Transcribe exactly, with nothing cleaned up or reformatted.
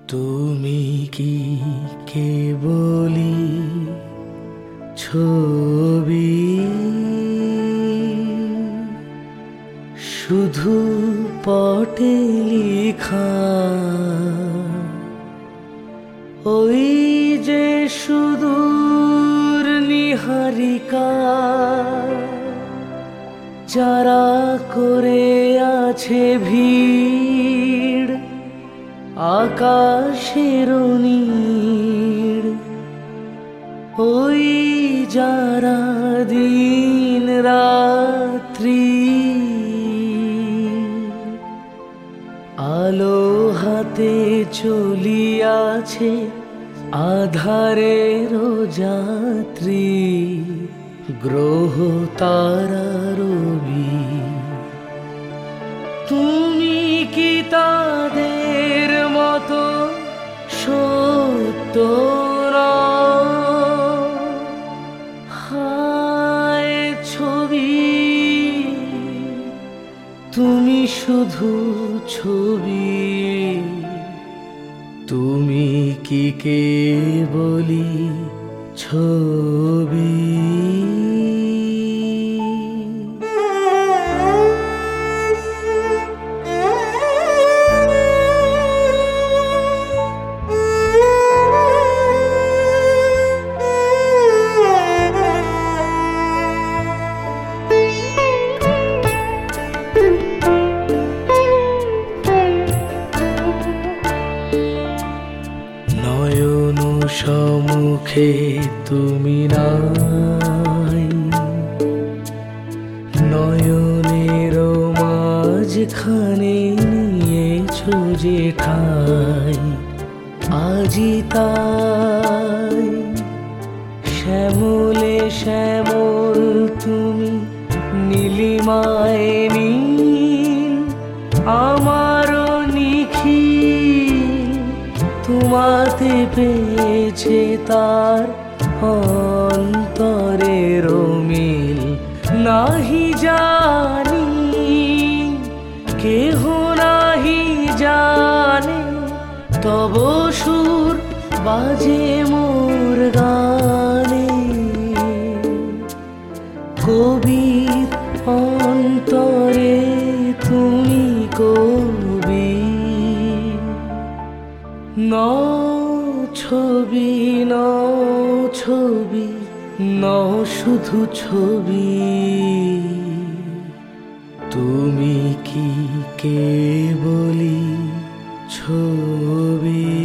তুমি কি কেবলি ছবি, শুধু পটে লেখা? ওই যে সুদূর নিহারিকা, যারা করে আছে ভিড় আকাশের নীড়। ওই যারা দিন রাত্রি আলো হাতে চলিয়াছে আধারের যাত্রী, গ্রহ তারা রবি। তুমি কি তাদের মতো সত্য নও? হায় ছবি, তুমি শুধু ছবি। তুমি কি কেবলি ছবি? নয়ন সম্মুখে তুমি নাই, নয়নের মাঝখানে নিয়েছো যে ঠাই। আজি তাই শ্যামলে শ্যামল তুমি, নীলিমায় নীল আমারও নিখিল। তোমাতে পেয়েছে তার অন্তরের মিল। নাহি জানি কেহ নাহি জানে, তব সুর বাজে মোর গানে। কবির অন্তরে তুমি কবি। নও ছবি, নও ছবি, নও শুধু ছবি। তুমি কি কেবলি ছবি?